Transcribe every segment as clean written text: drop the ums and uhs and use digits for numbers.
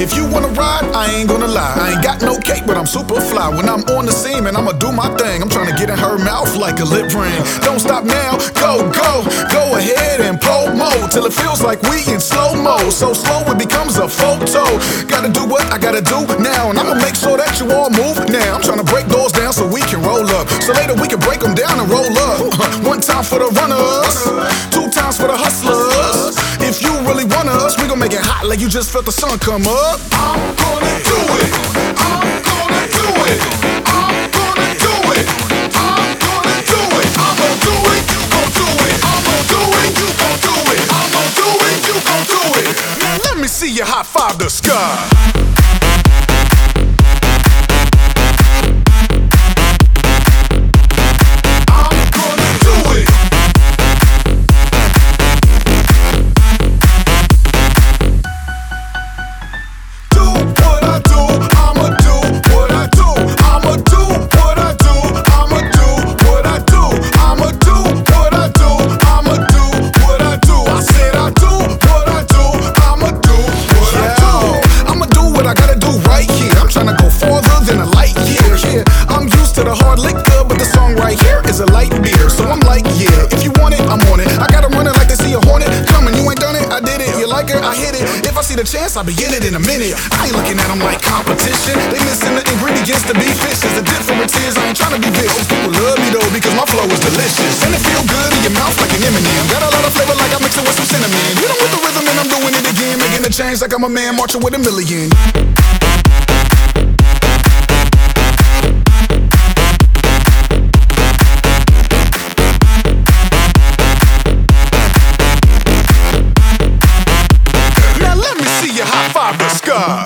If you wanna ride, I ain't gonna lie. I ain't got no cake, but I'm super fly. When I'm on the scene, man, I'ma do my thing. I'm trying to get in her mouth like a lip ring. Don't stop now, go, go, go ahead and promo till it feels like we in slow-mo. So slow it becomes a photo. Gotta do what I gotta do now, and I'ma make sure that you all move now. I'm trying to break doors down so we can roll up, so later we can break them down and roll up. One time for the runners, two times for the hustlers. If you really want us, we gon' make it hot like you just felt the sun come up. I'm gonna do it. I'm gonna do it. I'm gonna do it. I'm gonna do it. I'm gonna do it. You gon' do it. I'm gonna do it. You gon' do it. I'm gonna do it. You gon' do it. Now let me see you high five the sky. A light beer, so I'm like, yeah, if you want it, I'm on it. I gotta run it like they see a hornet coming. You ain't done it, I did it. You like it, I hit it. If I see the chance, I'll be in it in a minute. I ain't looking at them like competition. They missing the ingredients to be fishes. The difference is I ain't trying to be vicious. People love me though because my flow is delicious, and it feel good in your mouth like an M&M. Got a lot of flavor like I mix it with some cinnamon. You know with the rhythm and I'm doing it again, making a change like I'm a man marching with a million. High five the sky.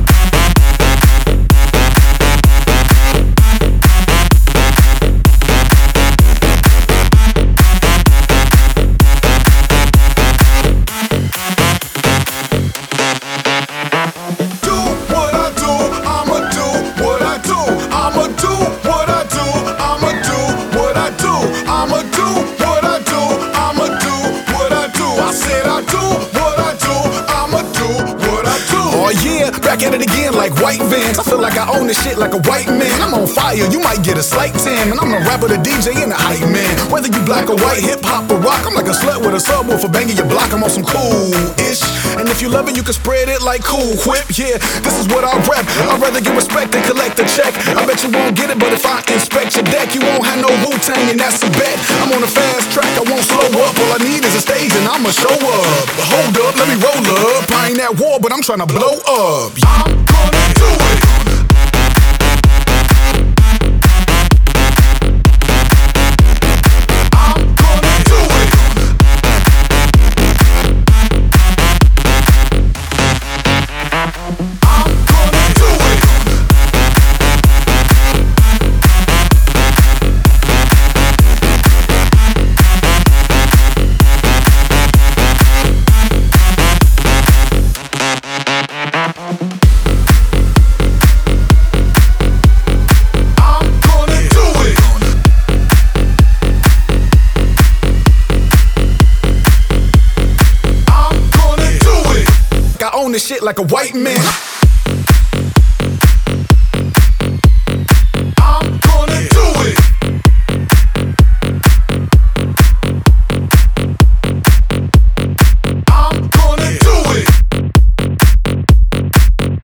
Back at it again like white vans. I feel like I own this shit like a white man. I'm on fire, you might get a slight tan. And I'm the rapper, the DJ, and the hype man. Whether you black or white, hip-hop or rock, I'm like a slut with a subwoofer banging your block. I'm on some cool-ish. And if you love it, you can spread it like Cool Whip. Yeah, this is what I rap. I'd rather get respect than collect a check. I bet you won't get it, but if I inspect your deck, you won't have no Wu-Tang, and that's a bet. I'm on a fast track, I won't slow up. All I need is a stage and I'ma show up. Hold up, let me roll up. I ain't at war, but I'm trying to blow up. I'm gonna do it. Own this shit like a white man.